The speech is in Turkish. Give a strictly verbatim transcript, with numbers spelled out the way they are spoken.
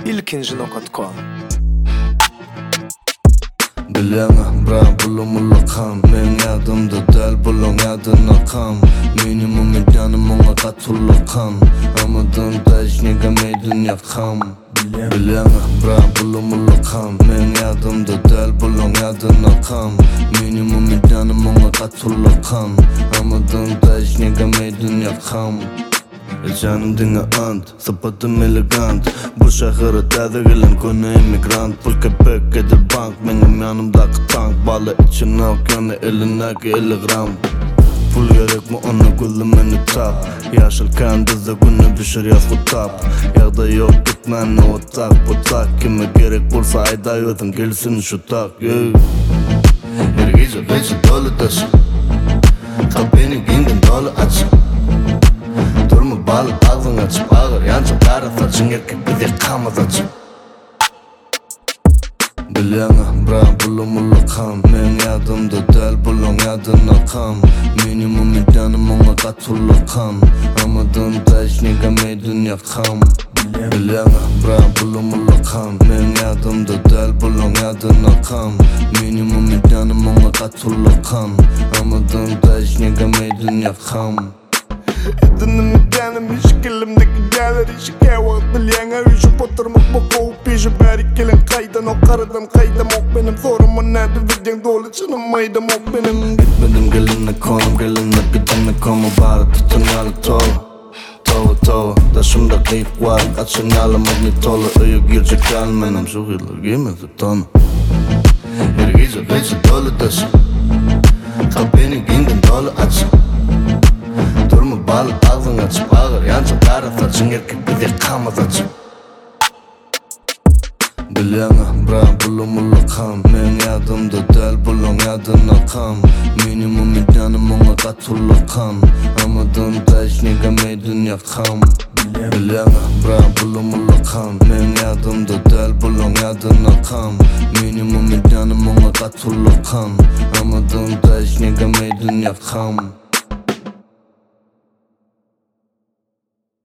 ilkinci nokta com. Bileğe bırak bulunmalı kan. Men yadımda del bulun yadına kan. Minimum idyanım ona katullu kan. Amadın da hiç negameydin yakam. Bileğe bırak bulunmalı kan. Men yadımda del bulun yadına kan. Minimum idyanım ona katullu kan. Amadın da hiç negameydin yakam. Canım dinle ant, sapatım elegant. Bu şehre tadı gelen konu emigrant. Pul köpek edir bank, benim yanımdaki tank. Balı içine okyanı elindeki elli gram. Pul gerek mi ona gülüm beni tap. Yaşarken dizde günü düşür yaz kutap. Yağda yok gitmen o tak bu tak. Kime gerek bulsa ayda yodun gelsin şu tak. Her gece gece dolu taşı. Kalbini giyindin dolu açık. Durma balık ağzını açıp ağır yancı kara saçın erkek bize kalmaz açıp. Bileğe bırak bulunmalı kan. Men yadımda del bulun yadına kan. Minimum idyanım ona katullu kan. Amadın da hiç negameydin yakam. Bileğe bırak bulunmalı kan. Men yadımda del bulun yadına kan. Minimum idyanım ona katullu kan. Amadın da hiç negameydin yakam. Edenim idyanım işik elimdeki gelir işik her vakit bileğe üşüp oturmak bu kovup pişip her kelin kaydan ok karadan kaydam ok benim soruma nerede videon dolu canım maydam ok benim. Gitmedim gelinle konum gelinle gidinle komu bari tutun yalı tolu Tova tova taşımda kayıp var kaçın yalı magnetolu Öyü girecek gelmenim şu yıllar giymedi tonu Her gece gece dolu taşı Kalbini giyindin dolu açık Durma balık ağzını açıp ağır yancı kara saçın erkek bize kalmaz açıp. Bileğe bırak bulunmalı kan. Men yadımda del bulun yadına kan. Minimum idyanım ona katullu kan. Amadın da hiç negameydin yakam. Bileğe bırak bulunmalı kan. Men yadımda del bulun yadına kan. Minimum idyanım ona katullu kan. Amadın da hiç negameydin yakam.